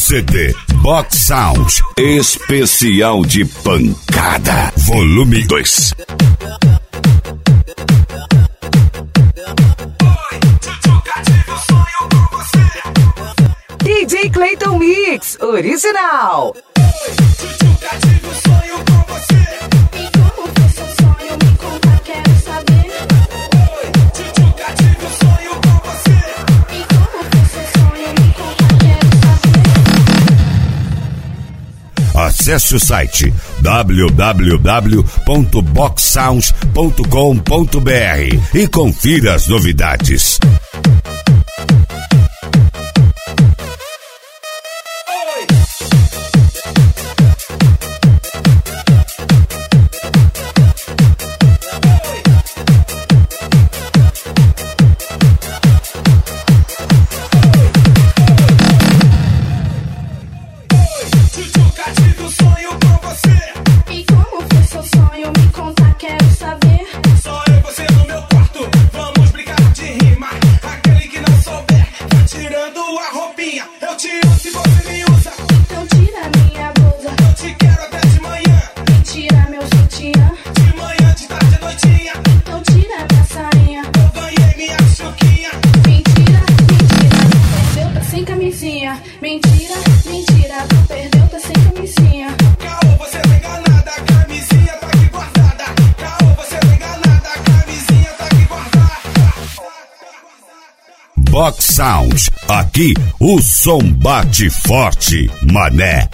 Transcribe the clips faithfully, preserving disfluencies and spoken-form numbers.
C D Box Sound especial de pancada, volume dois. D J Clayton Mix, original. Acesse o site w w w ponto box sounds ponto com ponto b r e confira as novidades. Box Sound, aqui o som bate forte, mané.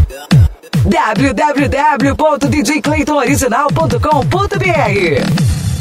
w w w ponto d j clayton original ponto com ponto b r